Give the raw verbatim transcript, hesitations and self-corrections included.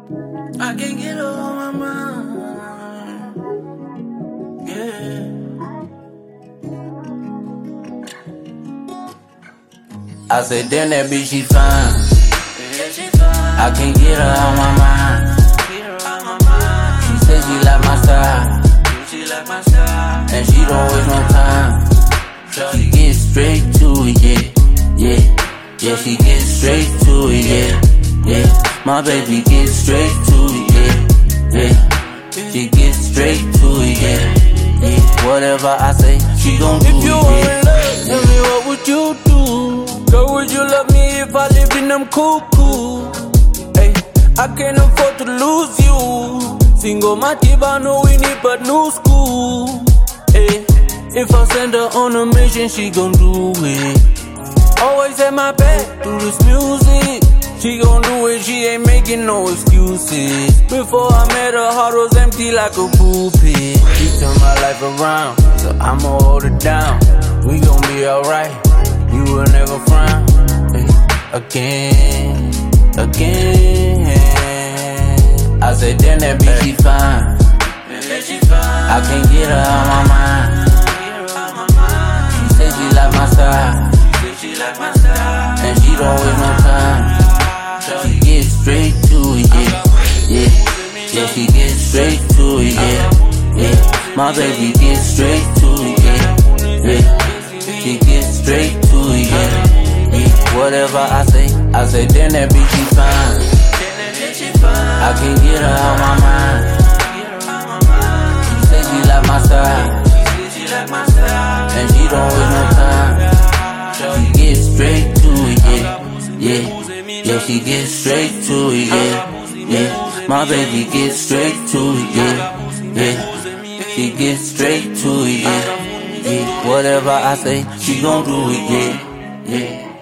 I can't get her on my mind. Yeah. I said, damn, that bitch, she fine. I can't get her on my mind. She said she like my style, and she don't waste no time. She get straight to it, yeah, yeah, yeah. She get straight to it, yeah, yeah. My baby get straight to it, yeah, yeah. She get straight to it, yeah, yeah. Whatever I say, she gon' do it, yeah. If you were in love, tell me what would you do? Girl, would you love me if I lived in them cuckoo? Hey, I can't afford to lose you. Single Mativa, know we need but new school. Hey, if I send her on a mission, she gon' do it. Always at my back, do this music. She gon' do it, she ain't making no excuses. Before I met her, heart was empty like a pulpit. She turned my life around, so I'ma hold it down. We gon' be alright, you will never frown. Hey, again, again. I said, damn, that bitch, she fine. I can't get her on my mind. She said she like my style, and she don't waste no time. She get straight to it, yeah, yeah, yeah. She get straight to it, yeah, yeah. My baby get straight to it, yeah, yeah. She get straight to it, yeah, yeah. Whatever I say, I say, damn, that bitch, she fine. I can't get her on my mind. She said she like my style, and she don't waste no time. She get straight to it, yeah, yeah, yeah. She get straight to it, yeah, yeah. My baby get straight to it, yeah, yeah. She get straight to it, yeah, yeah. Whatever I say, she gon' do it, yeah, yeah.